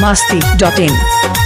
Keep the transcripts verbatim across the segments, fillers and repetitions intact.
masti dot in.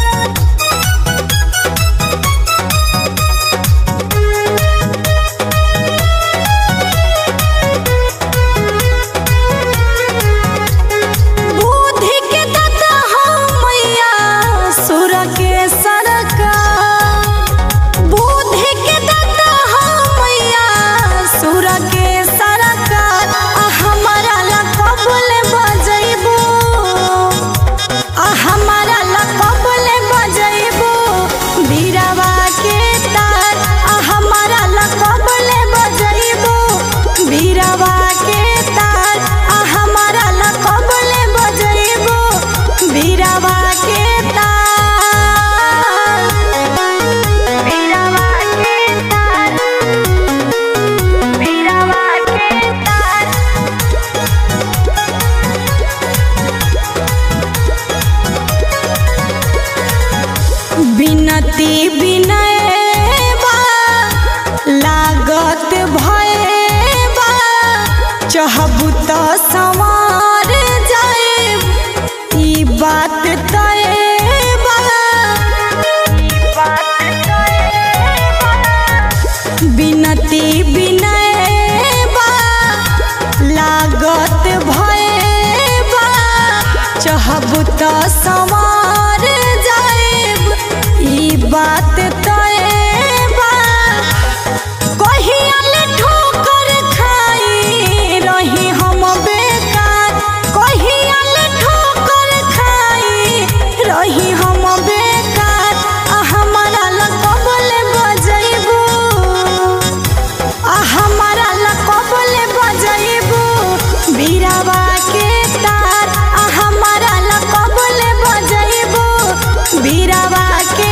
बिनती बिनय बा लागत भय बा चाहबू तो संवार जाएब ई बात तय बा बिनती बिनय बा लागत भय बा चाहबू तो संवार बात तय बा कहियाल ठोकर खाई रही हम बेकार कहियाल ठोकर खाई रही हम बेकार आ हमारा लकबल बजैबू आ हमारा लकबल बजैबू बीरावा के तार आ हमारा लकबल बजैबू बीरावा के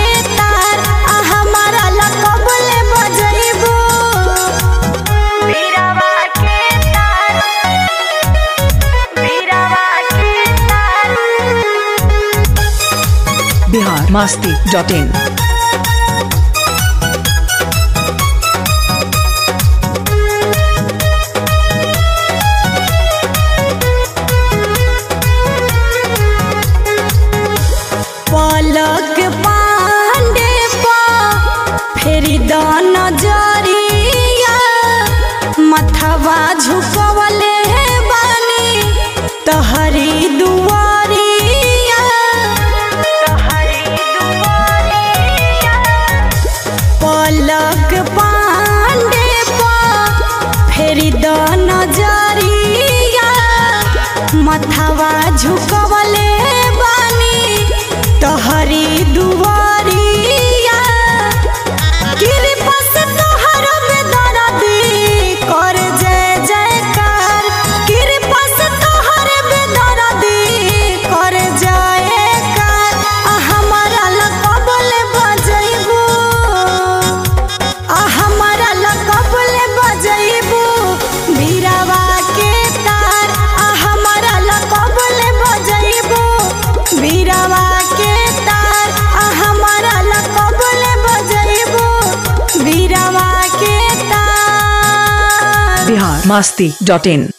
Bihar masti dot in. पलक पांडे पा फेरी द नजरिया मथवा झुकवले बानी तहरी दुआरिया पलक पांडे पा फेरी द नजरिया मथवा झुकवले तोहरी दुआरिया कृपा से तोहर बेदर्दी कर जय जयकार कृपा से तोहर बेदर्दी कर जयकार आ हमारा लकबल बजैबू आ हमारा लकबल बजैबू बीरावा के तार आ हमारा लकबल बजैबू बीरावा Bihar masti dot in.